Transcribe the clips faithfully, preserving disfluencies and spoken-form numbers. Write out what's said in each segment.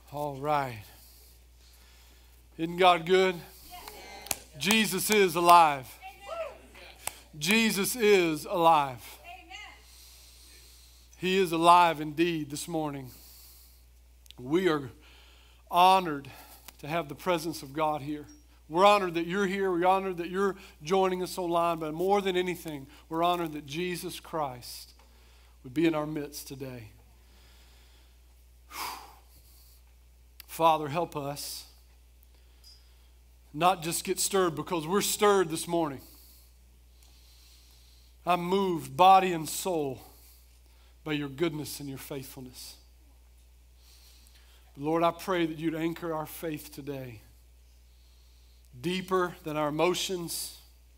All right. Isn't God good? Jesus is alive. Jesus is alive. He is alive indeed this morning. We are honored to have the presence of God here. We're honored that you're here. We're honored that you're joining us online. But more than anything, we're honored that Jesus Christ would be in our midst today. Father, help us not just get stirred, because we're stirred this morning. I'm moved, body and soul, by your goodness and your faithfulness. Lord, I pray that you'd anchor our faith today deeper than our emotions,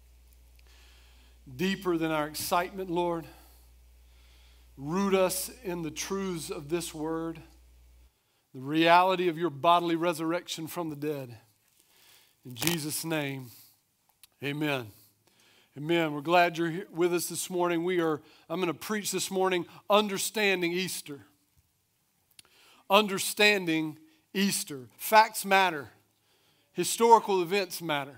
deeper than our excitement, Lord. Root us in the truths of this word, the reality of your bodily resurrection from the dead. In Jesus' name, amen. Amen. We're glad you're here with us this morning. We are, I'm going to preach this morning, Understanding Easter. Understanding Easter. Facts matter. Historical events matter.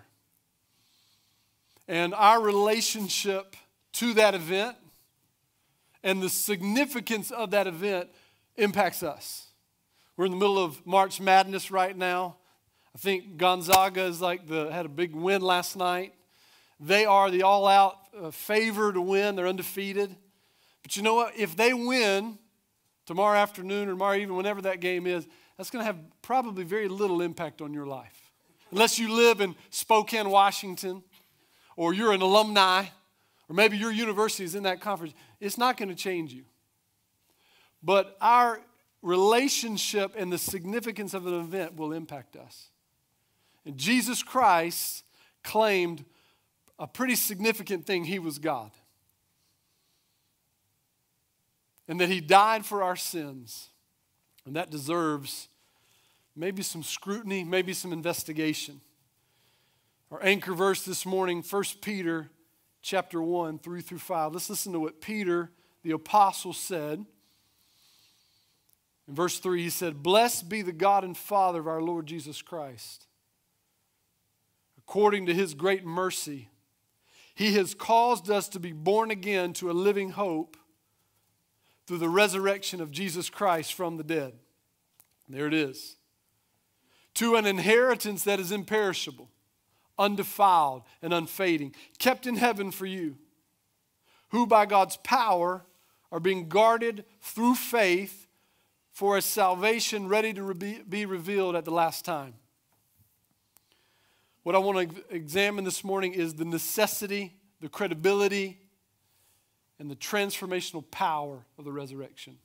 And our relationship to that event and the significance of that event impacts us. We're in the middle of March Madness right now. I think Gonzaga is like the had a big win last night. They are the all-out uh, favor to win. They're undefeated. But you know what? If they win tomorrow afternoon or tomorrow evening, whenever that game is, that's going to have probably very little impact on your life. Unless you live in Spokane, Washington, or you're an alumni, or maybe your university is in that conference. It's not going to change you. But our relationship and the significance of an event will impact us. And Jesus Christ claimed a pretty significant thing. He was God. And that he died for our sins. And that deserves maybe some scrutiny, maybe some investigation. Our anchor verse this morning, First Peter chapter one, three through five. Let's listen to what Peter, the apostle, said. In verse three, he said, "Blessed be the God and Father of our Lord Jesus Christ. According to his great mercy, he has caused us to be born again to a living hope through the resurrection of Jesus Christ from the dead." There it is. "To an inheritance that is imperishable, undefiled, and unfading, kept in heaven for you, who by God's power are being guarded through faith for a salvation ready to be revealed at the last time." What I want to examine this morning is the necessity, the credibility, and the transformational power of the resurrection.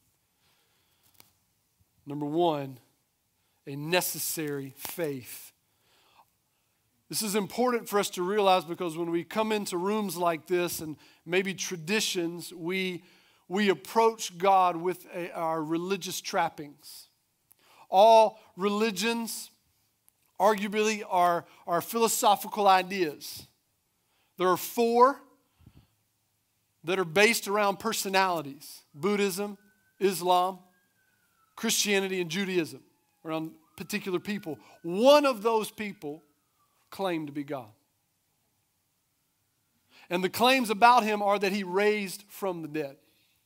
Number one, a necessary faith. This is important for us to realize, because when we come into rooms like this and maybe traditions, we, we approach God with a, our religious trappings. All religions arguably are, are philosophical ideas. There are four that are based around personalities: Buddhism, Islam, Christianity, and Judaism, around particular people. One of those people claimed to be God. And the claims about him are that he raised from the dead.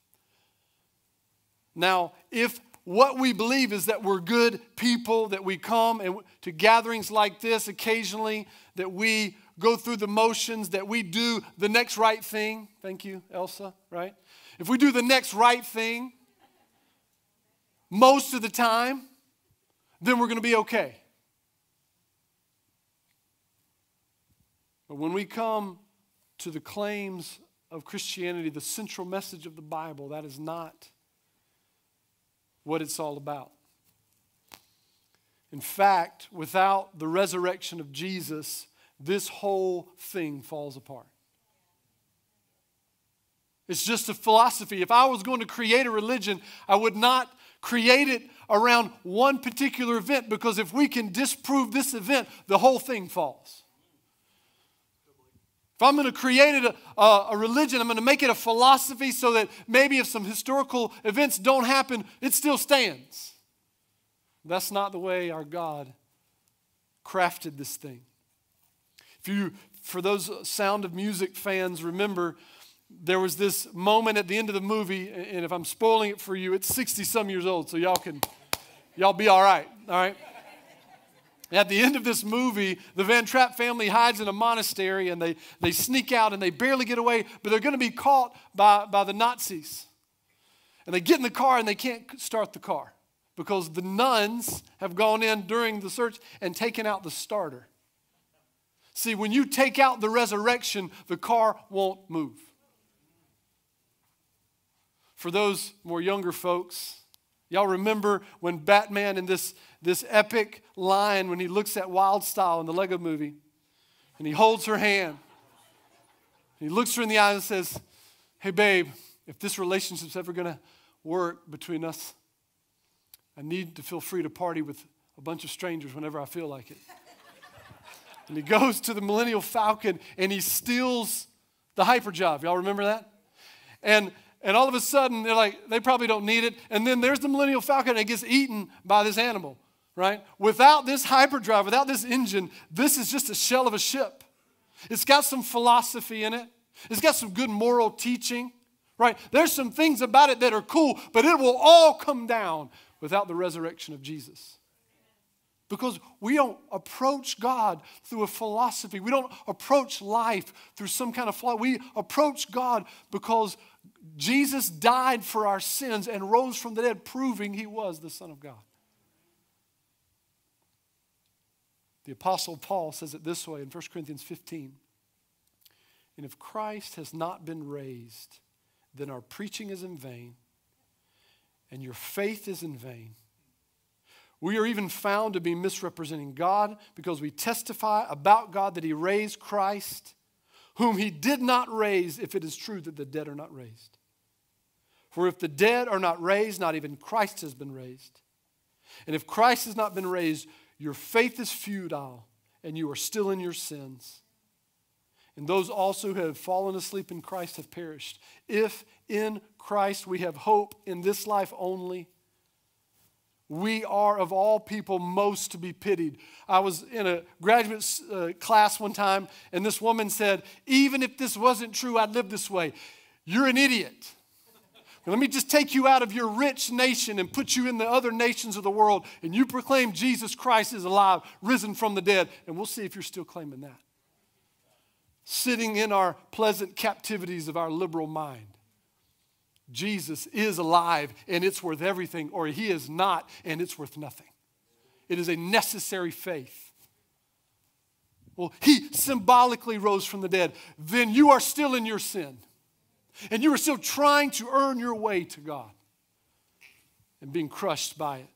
Now, if what we believe is that we're good people, that we come and to gatherings like this occasionally, that we go through the motions, that we do the next right thing. Thank you, Elsa, right? If we do the next right thing most of the time, then we're going to be okay. But when we come to the claims of Christianity, the central message of the Bible, that is not what it's all about. In fact, without the resurrection of Jesus, this whole thing falls apart. It's just a philosophy. If I was going to create a religion, I would not create it around one particular event, because if we can disprove this event, the whole thing falls. If I'm going to create a, a, a religion, I'm going to make it a philosophy so that maybe if some historical events don't happen, it still stands. That's not the way our God crafted this thing. If you, for those Sound of Music fans, remember there was this moment at the end of the movie, and if I'm spoiling it for you, it's sixty some years old, so y'all can, y'all be all right, all right? At the end of this movie, the Van Trapp family hides in a monastery, and they, they sneak out, and they barely get away, but they're going to be caught by, by the Nazis. And they get in the car, and they can't start the car because the nuns have gone in during the search and taken out the starter. See, when you take out the resurrection, the car won't move. For those more younger folks, y'all remember when Batman in this, this epic line, when he looks at Wildstyle in the Lego movie, and he holds her hand, and he looks her in the eye and says, hey, babe, if this relationship's ever going to work between us, I need to feel free to party with a bunch of strangers whenever I feel like it. And he goes to the Millennium Falcon, and he steals the hyperdrive. Y'all remember that? And And all of a sudden, they're like, they probably don't need it. And then there's the Millennium Falcon, and it gets eaten by this animal, right? Without this hyperdrive, without this engine, this is just a shell of a ship. It's got some philosophy in it. It's got some good moral teaching, right? There's some things about it that are cool, but it will all come down without the resurrection of Jesus. Because we don't approach God through a philosophy. We don't approach life through some kind of flaw. We approach God because Jesus died for our sins and rose from the dead, proving he was the Son of God. The Apostle Paul says it this way in First Corinthians fifteen. And if Christ has not been raised, then our preaching is in vain, and your faith is in vain. We are even found to be misrepresenting God because we testify about God that he raised Christ, whom he did not raise, if it is true that the dead are not raised. For if the dead are not raised, not even Christ has been raised. And if Christ has not been raised, your faith is futile, and you are still in your sins. And those also who have fallen asleep in Christ have perished. If in Christ we have hope in this life only, we are of all people most to be pitied. I was in a graduate uh, class one time, and this woman said, even if this wasn't true, I'd live this way. You're an idiot. Let me just take you out of your rich nation and put you in the other nations of the world, and you proclaim Jesus Christ is alive, risen from the dead, and we'll see if you're still claiming that. Sitting in our pleasant captivities of our liberal mind. Jesus is alive, and it's worth everything, or he is not, and it's worth nothing. It is a necessary faith. Well, he symbolically rose from the dead. Then you are still in your sin, and you are still trying to earn your way to God and being crushed by it.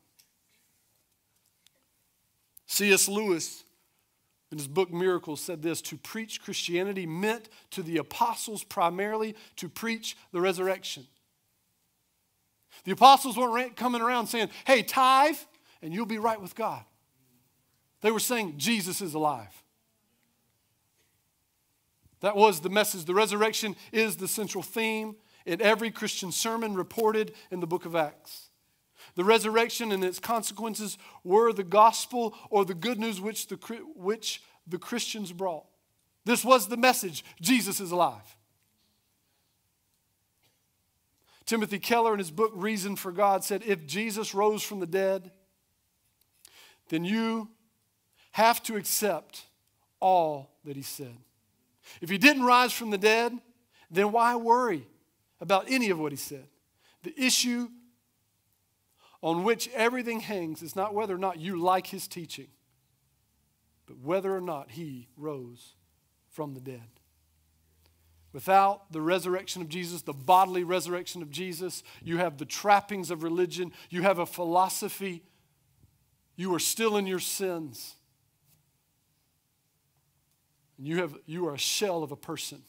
C S Lewis, in his book Miracles, said this: to preach Christianity meant to the apostles primarily to preach the resurrection. The apostles weren't coming around saying, hey, tithe, and you'll be right with God. They were saying, Jesus is alive. That was the message. The resurrection is the central theme in every Christian sermon reported in the book of Acts. The resurrection and its consequences were the gospel or the good news which the, which the Christians brought. This was the message: Jesus is alive. Timothy Keller, in his book Reason for God, said, if Jesus rose from the dead, then you have to accept all that he said. If he didn't rise from the dead, then why worry about any of what he said? The issue on which everything hangs is not whether or not you like his teaching, but whether or not he rose from the dead. Without the resurrection of Jesus, the bodily resurrection of Jesus, you have the trappings of religion, you have a philosophy, you are still in your sins. And you have you are a shell of a person.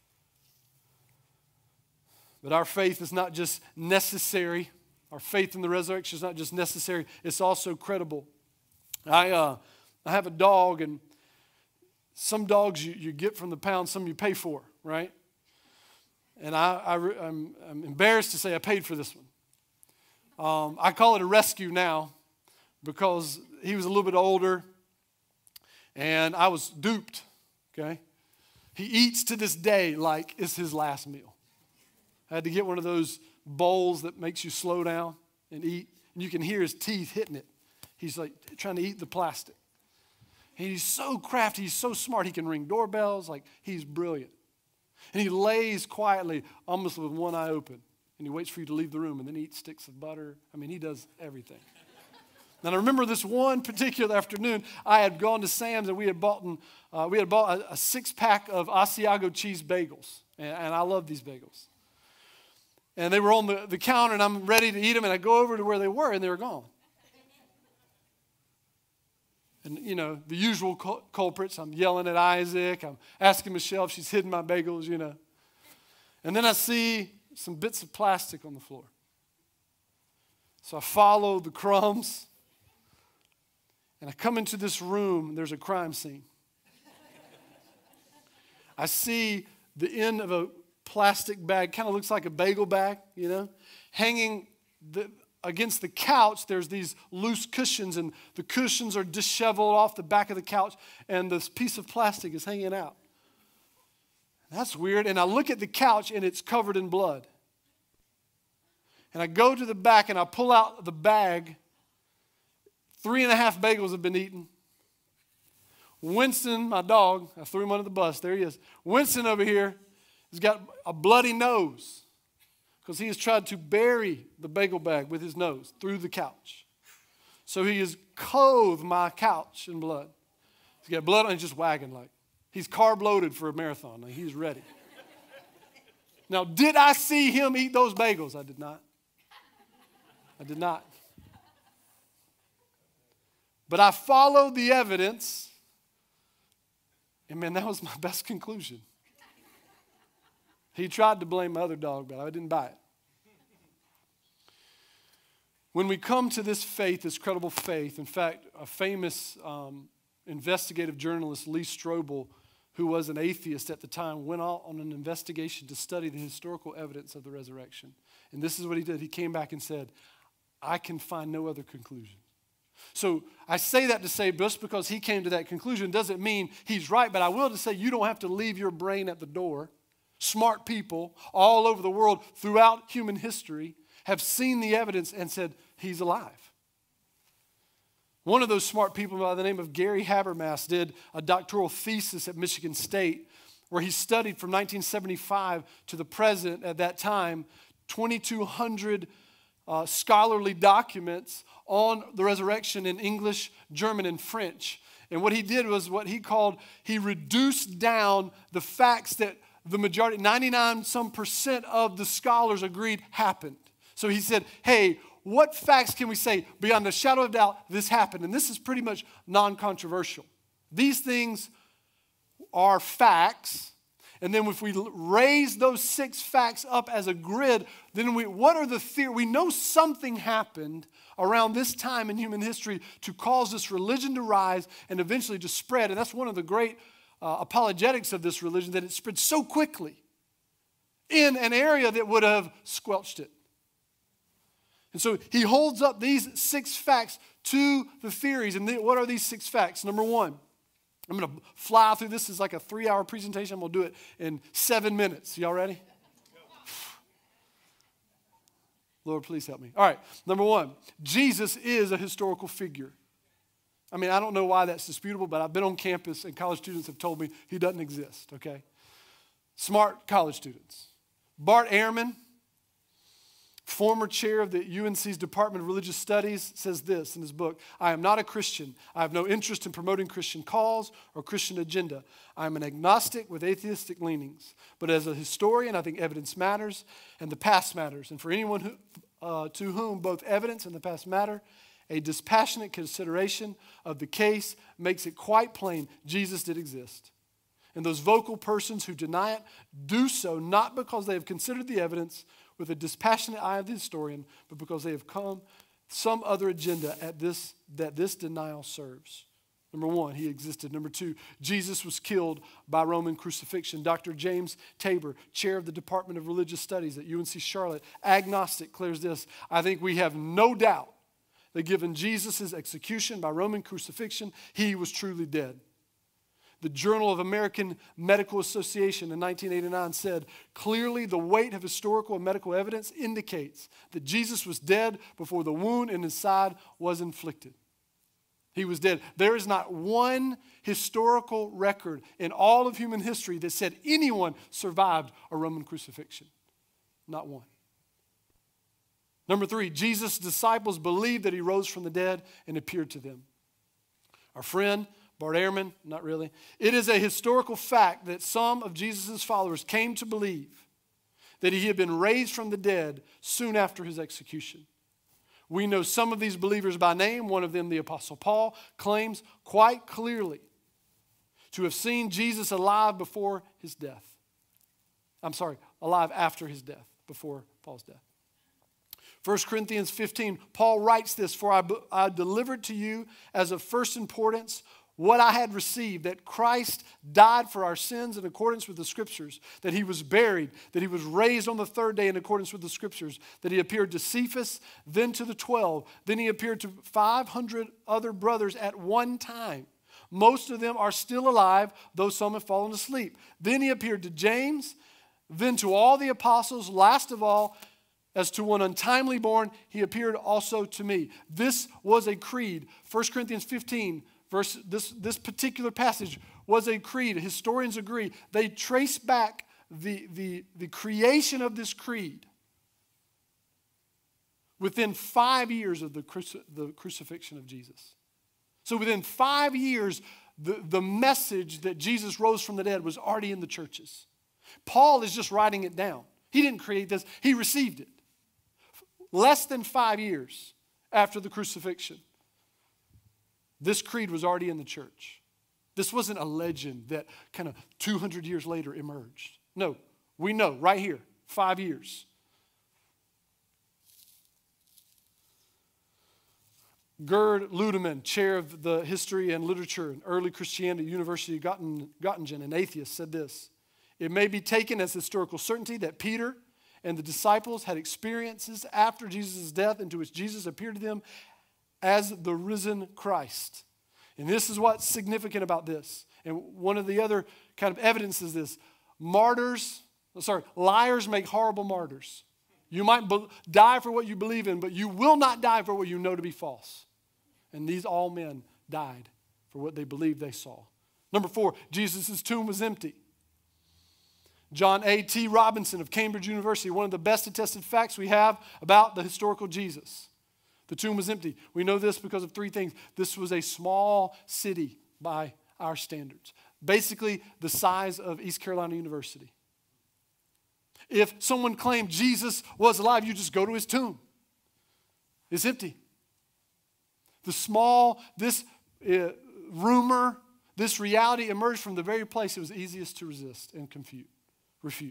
But our faith is not just necessary. Our faith in the resurrection is not just necessary, it's also credible. I uh, I have a dog, and some dogs you, you get from the pound, some you pay for, right? And I, I, I'm, I'm embarrassed to say I paid for this one. Um, I call it a rescue now, because he was a little bit older, and I was duped, okay? He eats to this day like it's his last meal. I had to get one of those bowls that makes you slow down and eat, and you can hear his teeth hitting it. He's like trying to eat the plastic. And he's so crafty, he's so smart, he can ring doorbells, like he's brilliant. And he lays quietly, almost with one eye open, and he waits for you to leave the room, and then he eats sticks of butter. I mean, he does everything. And I remember this one particular afternoon, I had gone to Sam's, and we had bought, uh, we had bought a, a six-pack of Asiago cheese bagels, and, and I love these bagels. And they were on the, the counter, and I'm ready to eat them, and I go over to where they were, and they were gone. And, you know, the usual cul- culprits. I'm yelling at Isaac. I'm asking Michelle if she's hidden my bagels, you know. And then I see some bits of plastic on the floor. So I follow the crumbs. And I come into this room, and there's a crime scene. I see the end of a plastic bag, kind of looks like a bagel bag, you know, hanging the... Against the couch, there's these loose cushions, and the cushions are disheveled off the back of the couch, and this piece of plastic is hanging out. That's weird. And I look at the couch, and it's covered in blood. And I go to the back, and I pull out the bag. Three and a half bagels have been eaten. Winston, my dog, I threw him under the bus. There he is. Winston over here has got a bloody nose, because he has tried to bury the bagel bag with his nose through the couch. So he has clothed my couch in blood. He's got blood on, he's just wagging like. He's carb loaded for a marathon. Like he's ready. Now, did I see him eat those bagels? I did not. I did not. But I followed the evidence, and man, that was my best conclusion. He tried to blame my other dog, but I didn't buy it. When we come to this faith, this credible faith, in fact, a famous um, investigative journalist, Lee Strobel, who was an atheist at the time, went out on an investigation to study the historical evidence of the resurrection. And this is what he did. He came back and said, I can find no other conclusion. So I say that to say just because he came to that conclusion doesn't mean he's right, but I will to say you don't have to leave your brain at the door. Smart people all over the world throughout human history have seen the evidence and said, he's alive. One of those smart people by the name of Gary Habermas did a doctoral thesis at Michigan State where he studied from nineteen seventy-five to the present at that time, twenty-two hundred uh, scholarly documents on the resurrection in English, German, and French. And what he did was what he called, he reduced down the facts that the majority, ninety-nine some percent of the scholars agreed happened. So he said, hey, what facts can we say beyond a shadow of doubt this happened? And this is pretty much non-controversial. These things are facts. And then if we raise those six facts up as a grid, then we, what are the theories? We know something happened around this time in human history to cause this religion to rise and eventually to spread. And that's one of the great Uh, apologetics of this religion, that it spread so quickly in an area that would have squelched it. And so he holds up these six facts to the theories. And the, what are these six facts? Number one, I'm going to fly through this. This is like a three-hour presentation. I'm going to do it in seven minutes. Y'all ready? Lord, please help me. All right, number one, Jesus is a historical figure. I mean, I don't know why that's disputable, but I've been on campus and college students have told me he doesn't exist, okay? Smart college students. Bart Ehrman, former chair of the U N C's Department of Religious Studies, says this in his book, I am not a Christian. I have no interest in promoting Christian cause or Christian agenda. I am an agnostic with atheistic leanings. But as a historian, I think evidence matters and the past matters. And for anyone who, uh, to whom both evidence and the past matter, a dispassionate consideration of the case makes it quite plain Jesus did exist. And those vocal persons who deny it do so not because they have considered the evidence with a dispassionate eye of the historian, but because they have come some other agenda at this that this denial serves. Number one, he existed. Number two, Jesus was killed by Roman crucifixion. Doctor James Tabor, chair of the Department of Religious Studies at U N C Charlotte, agnostic, declares this, I think we have no doubt that given Jesus' execution by Roman crucifixion, he was truly dead. The Journal of American Medical Association in nineteen eighty-nine said, clearly the weight of historical and medical evidence indicates that Jesus was dead before the wound in his side was inflicted. He was dead. There is not one historical record in all of human history that said anyone survived a Roman crucifixion. Not one. Number three, Jesus' disciples believed that he rose from the dead and appeared to them. Our friend, Bart Ehrman, not really. It is a historical fact that some of Jesus' followers came to believe that he had been raised from the dead soon after his execution. We know some of these believers by name. One of them, the Apostle Paul, claims quite clearly to have seen Jesus alive before his death. I'm sorry, alive after his death, before Paul's death. First Corinthians fifteen, Paul writes this, for I, I delivered to you as of first importance what I had received, that Christ died for our sins in accordance with the Scriptures, that he was buried, that he was raised on the third day in accordance with the Scriptures, that he appeared to Cephas, then to the twelve, then he appeared to five hundred other brothers at one time. Most of them are still alive, though some have fallen asleep. Then he appeared to James, then to all the apostles. Last of all, as to one untimely born, he appeared also to me. This was a creed. First Corinthians fifteen, verse, this, this particular passage was a creed. Historians agree. They trace back the, the, the creation of this creed within five years of the, cruci- the crucifixion of Jesus. So within five years, the, the message that Jesus rose from the dead was already in the churches. Paul is just writing it down. He didn't create this. He received it. Less than five years after the crucifixion, this creed was already in the church. This wasn't a legend that kind of two hundred years later emerged. No, we know right here, five years. Gerd Ludemann, chair of the history and literature in early Christianity, University of Göttingen, an atheist, said this: it may be taken as historical certainty that Peter and the disciples had experiences after Jesus' death into which Jesus appeared to them as the risen Christ. And this is what's significant about this. And one of the other kind of evidence is this. Martyrs, sorry, liars make horrible martyrs. You might be- die for what you believe in, but you will not die for what you know to be false. And these all men died for what they believed they saw. Number four, Jesus' tomb was empty. John A T Robinson of Cambridge University, one of the best attested facts we have about the historical Jesus. The tomb was empty. We know this because of three things. This was a small city by our standards. Basically, the size of East Carolina University. If someone claimed Jesus was alive, you just go to his tomb. It's empty. The small, this uh, rumor, this reality emerged from the very place it was easiest to resist and confute. Refute.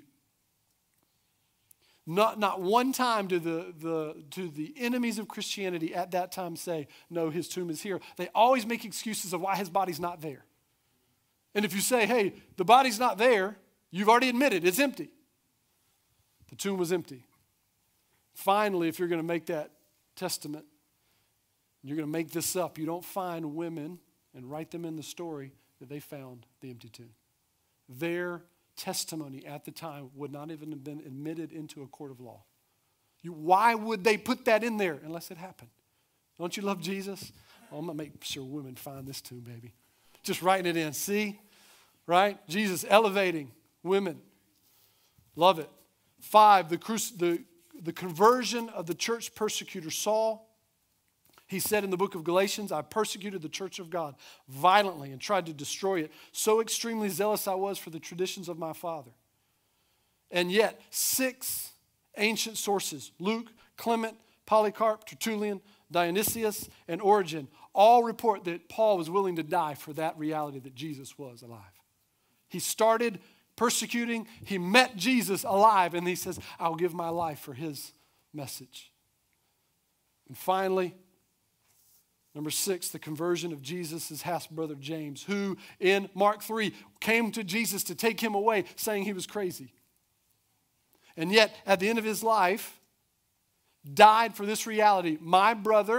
Not, not one time do the, the, do the enemies of Christianity at that time say, no, his tomb is here. They always make excuses of why his body's not there. And if you say, hey, the body's not there, you've already admitted it's empty. The tomb was empty. Finally, if you're going to make that testament, you're going to make this up. You don't find women and write them in the story that they found the empty tomb. Their testimony at the time would not even have been admitted into a court of law. You, why would they put that in there unless it happened? Don't you love Jesus? Oh, I'm going to make sure women find this too, baby. Just writing it in. See? Right? Jesus elevating women. Love it. Five, the, cruci- the, the conversion of the church persecutor Saul. He said in the book of Galatians, I persecuted the church of God violently and tried to destroy it. So extremely zealous I was for the traditions of my father. And yet, six ancient sources, Luke, Clement, Polycarp, Tertullian, Dionysius, and Origen, all report that Paul was willing to die for that reality that Jesus was alive. He started persecuting. He met Jesus alive, and he says, I'll give my life for his message. And finally, number six, the conversion of Jesus' half-brother James, who in Mark three came to Jesus to take him away, saying he was crazy. And yet, at the end of his life, died for this reality. My brother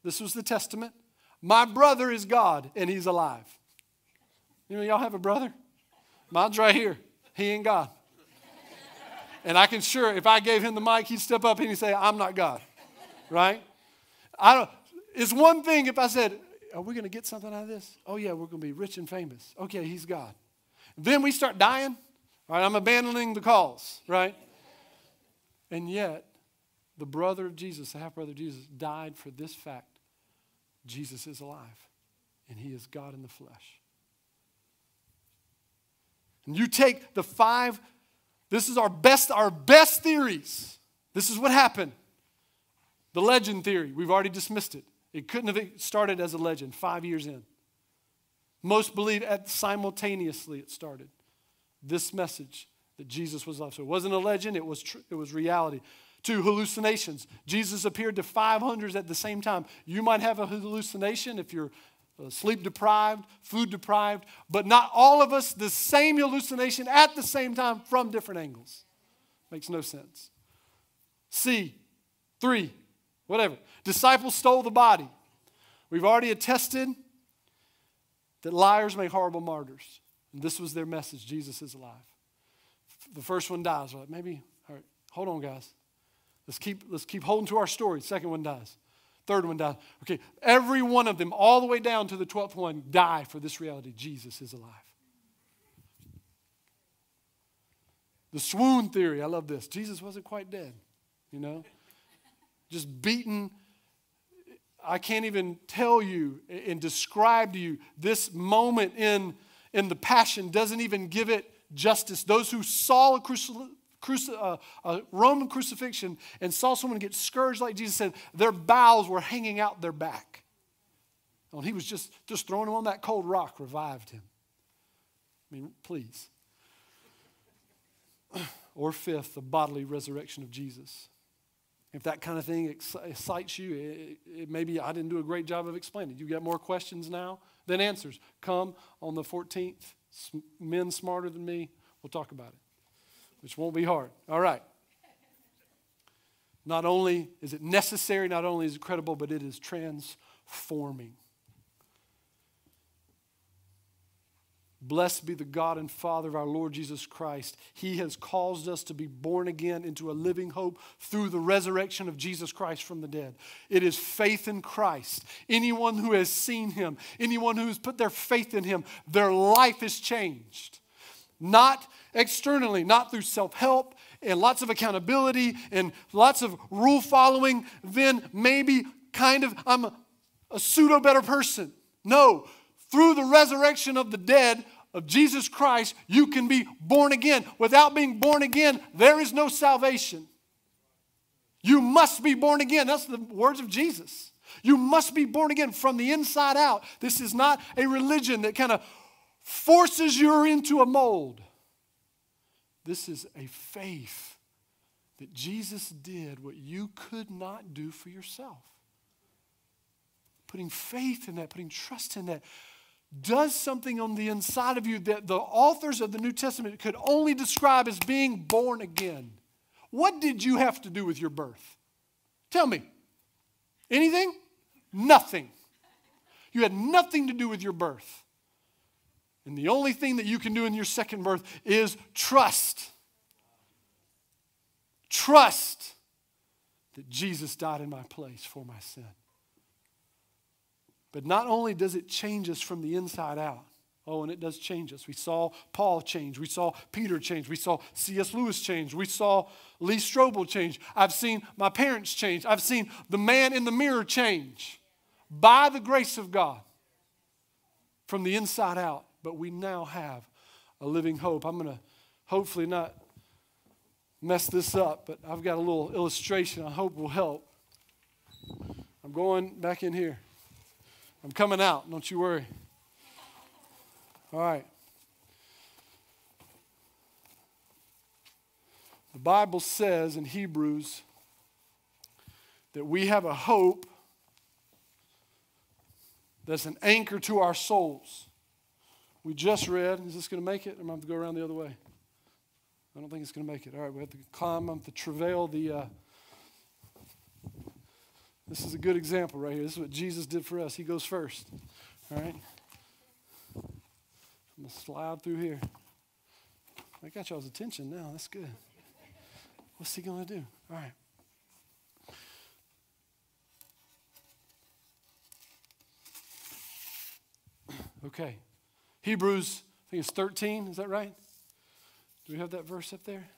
This was the testament. My brother is God, and he's alive. You know, y'all have a brother? Mine's right here. He ain't God. And I can sure, if I gave him the mic, he'd step up and he'd say, I'm not God. Right? I don't. It's one thing if I said, are we going to get something out of this? Oh, yeah, we're going to be rich and famous. Okay, he's God. Then we start dying. All right, I'm abandoning the cause, right? And yet, the brother of Jesus, the half-brother of Jesus, died for this fact. Jesus is alive, and he is God in the flesh. And you take the five, this is our best, our best theories. This is what happened. The legend theory, we've already dismissed it. It couldn't have started as a legend five years in. Most believe at simultaneously it started. This message that Jesus was alive. So it wasn't a legend, it was tr- it was reality. Two, hallucinations. Jesus appeared to five hundred at the same time. You might have a hallucination if you're uh, sleep deprived, food deprived, but not all of us the same hallucination at the same time from different angles. Makes no sense. C, three, whatever. Disciples stole the body. We've already attested that liars make horrible martyrs. And this was their message. Jesus is alive. The first one dies. Right? Maybe, all right, hold on, guys. Let's keep, let's keep holding to our story. Second one dies. Third one dies. Okay, every one of them, all the way down to the twelfth one, die for this reality. Jesus is alive. The swoon theory, I love this. Jesus wasn't quite dead, you know. Just beaten. I can't even tell you and describe to you this moment in, in the Passion doesn't even give it justice. Those who saw a, cruci- cruci- uh, a Roman crucifixion and saw someone get scourged like Jesus said, their bowels were hanging out their back. And he was just, just throwing him on that cold rock, revived him. I mean, please. Or fifth, the bodily resurrection of Jesus. If that kind of thing excites you, it, it maybe I didn't do a great job of explaining. You got more questions now than answers. Come on the fourteenth. Men smarter than me, we'll talk about it, which won't be hard. All right. Not only is it necessary, not only is it credible, but it is transforming. Blessed be the God and Father of our Lord Jesus Christ. He has caused us to be born again into a living hope through the resurrection of Jesus Christ from the dead. It is faith in Christ. Anyone who has seen him, anyone who has put their faith in him, their life is changed. Not externally, not through self-help and lots of accountability and lots of rule following, then maybe kind of I'm a, a pseudo-better person. No, through the resurrection of the dead of Jesus Christ, you can be born again. Without being born again, there is no salvation. You must be born again. That's the words of Jesus. You must be born again from the inside out. This is not a religion that kind of forces you into a mold. This is a faith that Jesus did what you could not do for yourself. Putting faith in that, putting trust in that, does something on the inside of you that the authors of the New Testament could only describe as being born again. What did you have to do with your birth? Tell me. Anything? Nothing. You had nothing to do with your birth. And the only thing that you can do in your second birth is trust. Trust that Jesus died in my place for my sin. But not only does it change us from the inside out, oh, and it does change us. We saw Paul change. We saw Peter change. We saw C S Lewis change. We saw Lee Strobel change. I've seen my parents change. I've seen the man in the mirror change by the grace of God from the inside out. But we now have a living hope. I'm going to hopefully not mess this up, but I've got a little illustration I hope will help. I'm going back in here. I'm coming out, don't you worry. All right. The Bible says in Hebrews that we have a hope that's an anchor to our souls. We just read, is this going to make it? Or am I going to go around the other way? I don't think it's going to make it. All right, we have to climb, I have to travail the, uh, This is a good example right here. This is what Jesus did for us. He goes first. All right? I'm going to slide through here. I got y'all's attention now. That's good. What's he going to do? All right. Okay. Hebrews, I think it's thirteen. Is that right? Do we have that verse up there?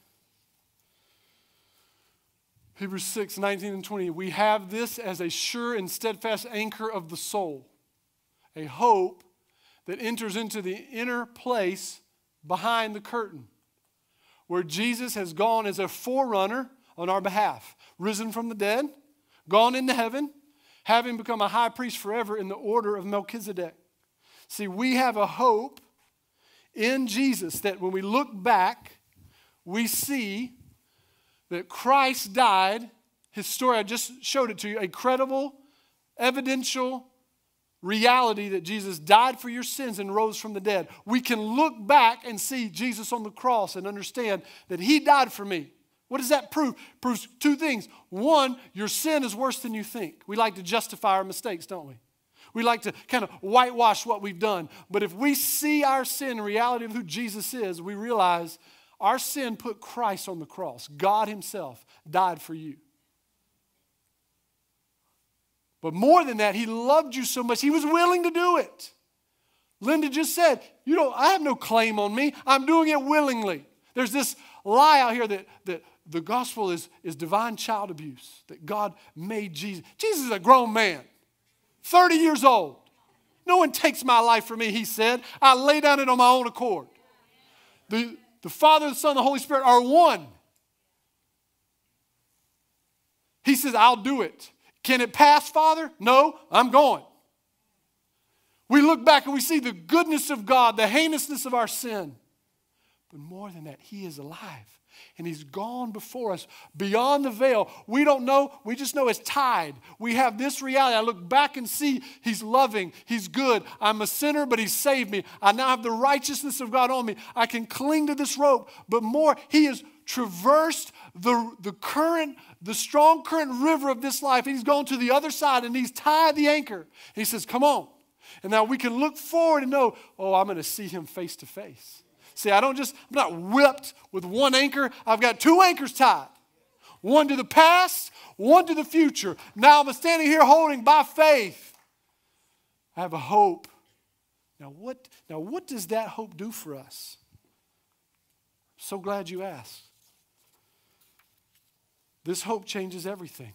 Hebrews six, nineteen and twenty. We have this as a sure and steadfast anchor of the soul, a hope that enters into the inner place behind the curtain, where Jesus has gone as a forerunner on our behalf, risen from the dead, gone into heaven, having become a high priest forever in the order of Melchizedek. See, we have a hope in Jesus that when we look back, we see that Christ died. His story, I just showed it to you, a credible, evidential reality that Jesus died for your sins and rose from the dead. We can look back and see Jesus on the cross and understand that he died for me. What does that prove? It proves two things. One, your sin is worse than you think. We like to justify our mistakes, don't we? We like to kind of whitewash what we've done. But if we see our sin, reality of who Jesus is, we realize our sin put Christ on the cross. God himself died for you. But more than that, he loved you so much, he was willing to do it. Linda just said, you know, I have no claim on me. I'm doing it willingly. There's this lie out here that, that the gospel is, is divine child abuse, that God made Jesus. Jesus is a grown man. thirty years old. No one takes my life from me, he said. I lay down it on my own accord. The, the Father, the Son, and the Holy Spirit are one. He says, I'll do it. Can it pass, Father? No, I'm going. We look back and we see the goodness of God, the heinousness of our sin. But more than that, he is alive. And he's gone before us beyond the veil. We don't know. We just know it's tied. We have this reality. I look back and see he's loving. He's good. I'm a sinner, but he saved me. I now have the righteousness of God on me. I can cling to this rope. But more, he has traversed the, the current, the strong current river of this life. He's gone to the other side and he's tied the anchor. He says, come on. And now we can look forward and know, oh, I'm going to see him face to face. See, I don't just, I'm not whipped with one anchor. I've got two anchors tied. One to the past, one to the future. Now I'm standing here holding by faith. I have a hope. Now what, now what does that hope do for us? I'm so glad you asked. This hope changes everything.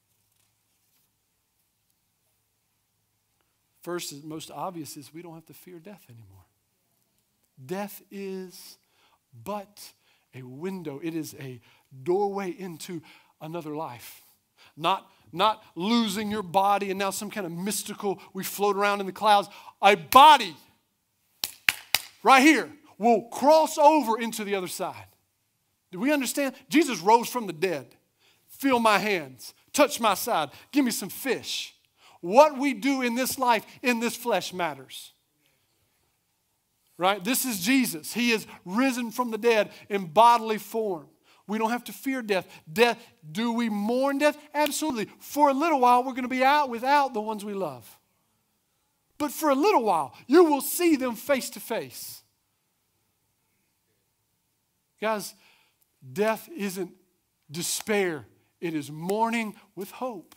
First, and most obvious is we don't have to fear death anymore. Death is but a window. It is a doorway into another life. Not, not losing your body and now some kind of mystical, we float around in the clouds. A body right here will cross over into the other side. Do we understand? Jesus rose from the dead. Feel my hands. Touch my side. Give me some fish. What we do in this life, in this flesh matters. Right? This is Jesus. He is risen from the dead in bodily form. We don't have to fear death. Death, do we mourn death? Absolutely. For a little while, we're going to be out without the ones we love. But for a little while, you will see them face to face. Guys, death isn't despair. It is mourning with hope.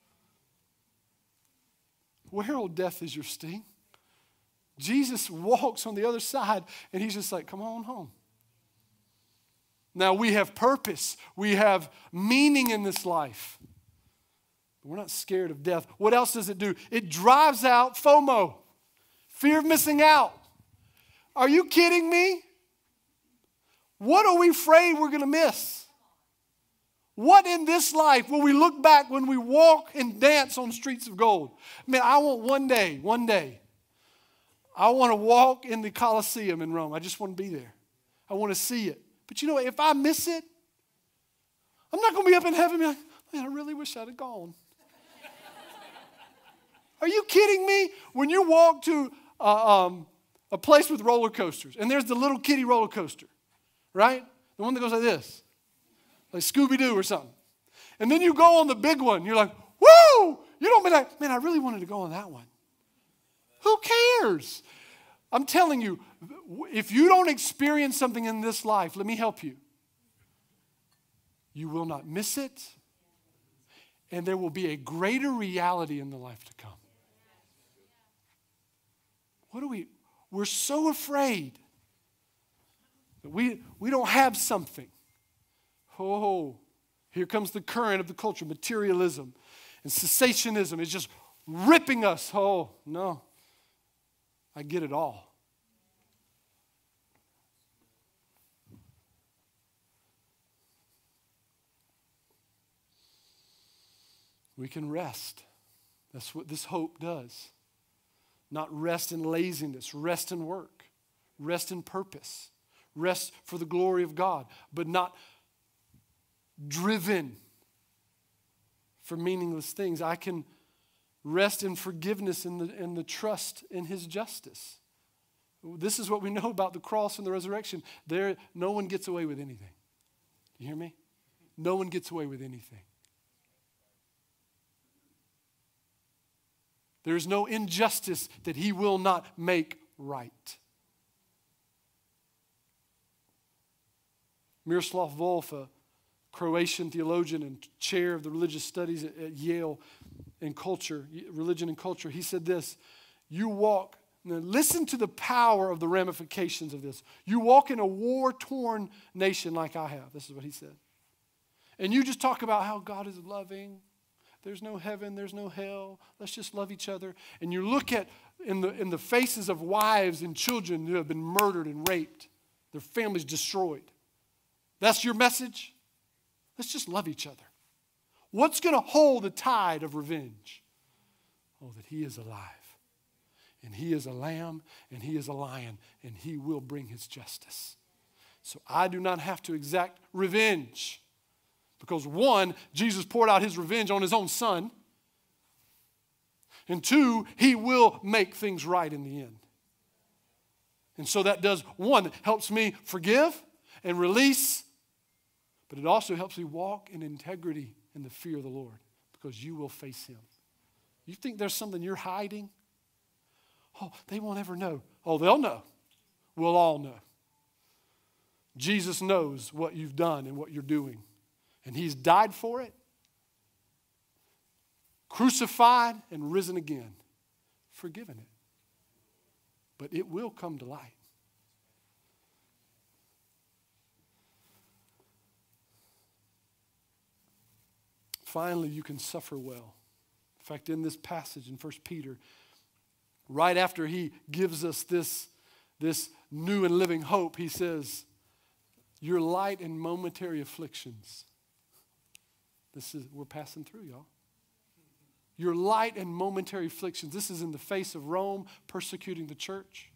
Where, oh death, is your sting? Jesus walks on the other side and he's just like, come on home. Now we have purpose. We have meaning in this life. But we're not scared of death. What else does it do? It drives out FOMO, fear of missing out. Are you kidding me? What are we afraid we're going to miss? What in this life will we look back when we walk and dance on streets of gold? Man, I want one day, one day, I want to walk in the Colosseum in Rome. I just want to be there. I want to see it. But you know what? If I miss it, I'm not going to be up in heaven and be like, man, I really wish I'd have gone. Are you kidding me? When you walk to uh, um, a place with roller coasters, and there's the little kiddie roller coaster, right? The one that goes like this, like Scooby-Doo or something. And then you go on the big one. You're like, woo! you don't be like, man, I really wanted to go on that one. Who cares? I'm telling you, if you don't experience something in this life, let me help you. You will not miss it, and there will be a greater reality in the life to come. What do we, we're so afraid that we, we don't have something. Oh, here comes the current of the culture, materialism and cessationism is just ripping us. Oh, no, I get it all. We can rest. That's what this hope does. Not rest in laziness, rest in work, rest in purpose, rest for the glory of God, but not driven for meaningless things. I can rest in forgiveness and the, and the trust in His justice. This is what we know about the cross and the resurrection. There, no one gets away with anything. You hear me? No one gets away with anything. There is no injustice that He will not make right. Miroslav Volf, a Croatian theologian and chair of the religious studies at, at Yale in culture, religion and culture, he said this, you walk, now listen to the power of the ramifications of this. You walk in a war-torn nation like I have. This is what he said. And you just talk about how God is loving. There's no heaven, there's no hell. Let's just love each other. And you look at in the, in the faces of wives and children who have been murdered and raped, their families destroyed. That's your message? Let's just love each other. What's going to hold the tide of revenge? Oh, that He is alive. And He is a lamb, and He is a lion, and He will bring His justice. So I do not have to exact revenge. Because one, Jesus poured out His revenge on His own Son. And two, He will make things right in the end. And so that does, one, it helps me forgive and release. But it also helps me walk in integrity in the fear of the Lord. Because you will face Him. You think there's something you're hiding? Oh, they won't ever know. Oh, they'll know. We'll all know. Jesus knows what you've done and what you're doing. And He's died for it, crucified and risen again, forgiven it. But it will come to light. Finally, you can suffer well. In fact, in this passage in First Peter, right after he gives us this, this new and living hope, he says, your light and momentary afflictions. This is, we're passing through, y'all. Your light and momentary afflictions. This is in the face of Rome persecuting the church.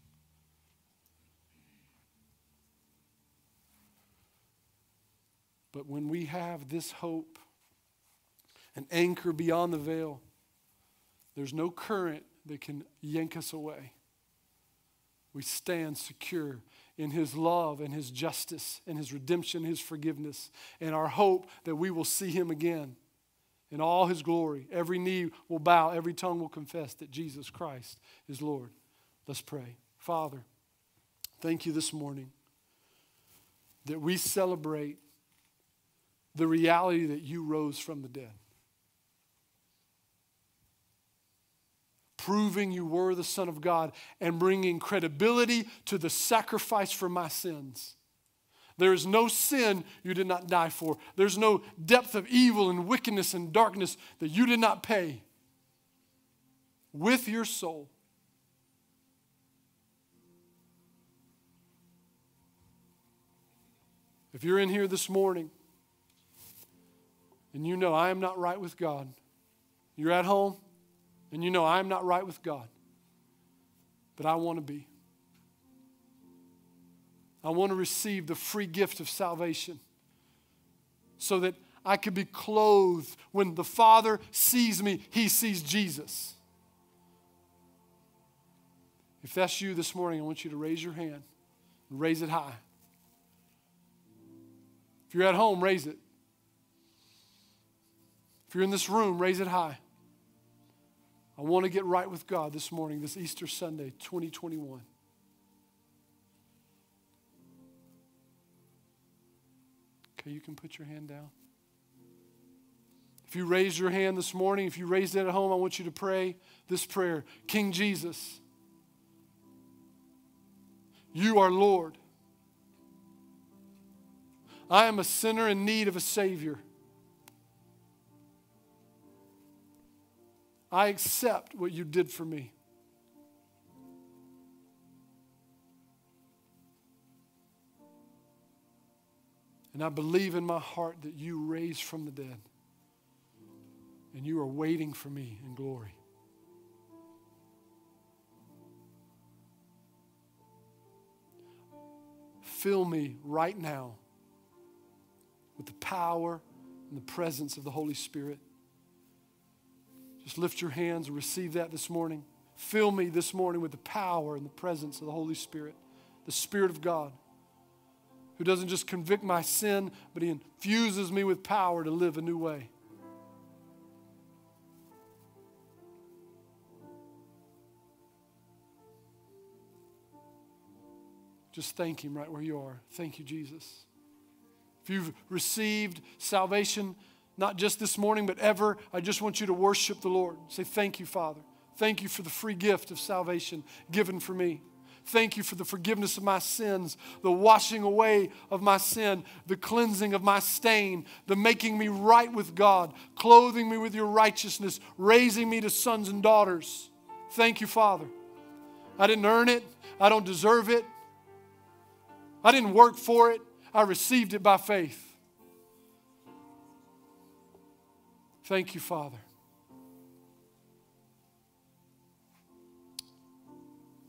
But when we have this hope, an anchor beyond the veil, there's no current that can yank us away. We stand secure in His love and His justice and His redemption, His forgiveness, and our hope that we will see Him again in all His glory. Every knee will bow, every tongue will confess that Jesus Christ is Lord. Let's pray. Father, thank You this morning that we celebrate the reality that You rose from the dead. Proving You were the Son of God and bringing credibility to the sacrifice for my sins. There is no sin You did not die for. There's no depth of evil and wickedness and darkness that You did not pay with Your soul. If you're in here this morning and you know I am not right with God, you're at home, and you know I'm not right with God, but I want to be. I want to receive the free gift of salvation so that I could be clothed. When the Father sees me, He sees Jesus. If that's you this morning, I want you to raise your hand and raise it high. If you're at home, raise it. If you're in this room, raise it high. I want to get right with God this morning, this Easter Sunday, twenty twenty-one. Okay, you can put your hand down. If you raised your hand this morning, if you raised it at home, I want you to pray this prayer. King Jesus, you are Lord. I am a sinner in need of a Savior. I accept what you did for me. And I believe in my heart that you raised from the dead. And you are waiting for me in glory. Fill me right now with the power and the presence of the Holy Spirit. Just lift your hands and receive that this morning. Fill me this morning with the power and the presence of the Holy Spirit, the Spirit of God, who doesn't just convict my sin, but He infuses me with power to live a new way. Just thank Him right where you are. Thank you, Jesus. If you've received salvation, not just this morning, but ever, I just want you to worship the Lord. Say, thank you, Father. Thank you for the free gift of salvation given for me. Thank you for the forgiveness of my sins, the washing away of my sin, the cleansing of my stain, the making me right with God, clothing me with your righteousness, raising me to sons and daughters. Thank you, Father. I didn't earn it. I don't deserve it. I didn't work for it. I received it by faith. Thank you, Father.